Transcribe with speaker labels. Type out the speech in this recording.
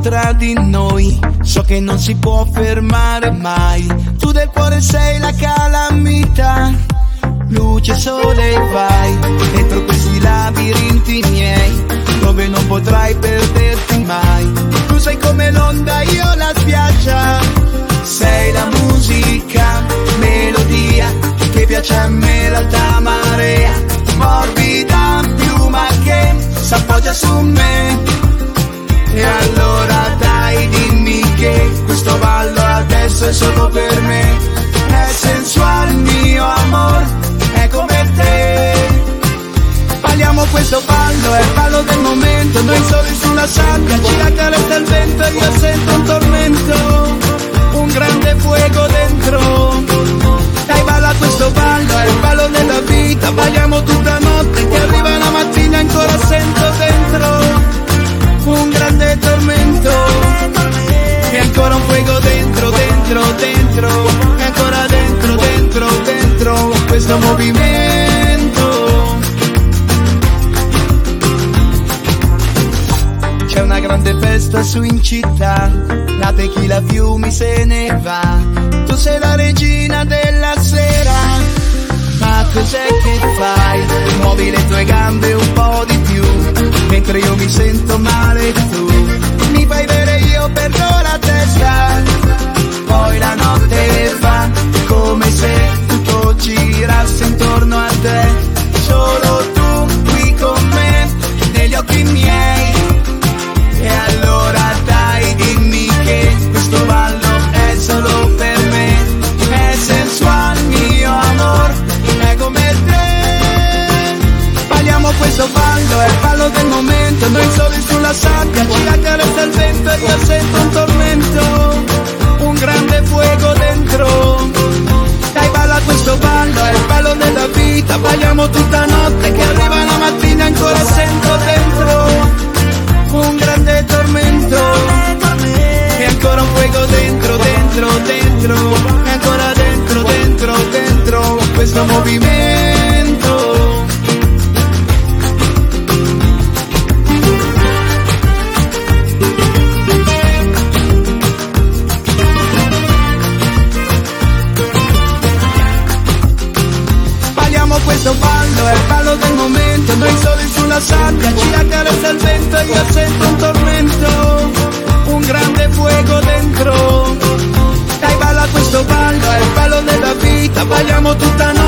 Speaker 1: tra di noi, so che non si può fermare mai. Tu del cuore sei la calamità, luce, sole, vai dentro questi labirinti miei, dove non potrai perderti mai. Tu sei come l'onda, io la spiaggia, sei la musica, melodia che piace a me, l'alta marea, morbida piuma che s'appoggia su me. E allora dai, dimmi che questo ballo adesso è solo per me, è sensuale il mio amor, è come te. Balliamo questo ballo, è il ballo del momento, noi soli sulla sabbia, ci accarezza il vento e io sento un tormento, un grande fuoco dentro. Dai, balla questo ballo, è il ballo della vita, balliamo tutta notte che arriva la mattina, ancora sento dentro un grande tormento, e ancora un fuoco dentro, dentro, dentro, e ancora dentro, dentro, dentro questo movimento. C'è una grande festa su in città, la tequila a fiumi se ne va, tu sei la regina della sera, ma cos'è che fai? Muovi le tue gambe un po' di più, mentre io mi sento male, tu mi fai bere, io perdo la testa, poi la notte va come se tutto girasse intorno a te, solo tu qui con me, negli occhi miei. E allora dai, dimmi che questo ballo è solo per me, è sensuale il mio amor, è come te. Balliamo questo ballo, è il ballo del momento, noi soli sulla sabbia, ci accarezza il vento e io sento un tormento, un grande fuoco dentro. Dai, balla questo ballo, è il ballo della vita, balliamo tutta notte che arriva la mattina, ancora sento dentro un grande tormento, e ancora un fuoco dentro, dentro, dentro, e ancora dentro, dentro, dentro questo movimento. Balliamo questo ballo, è il ballo del momento, noi soli sulla sabbia, ci accarezza il vento e io sento un tormento, un grande fuoco dentro. Dai, balla questo ballo, è il ballo della vita, balliamo tutta notte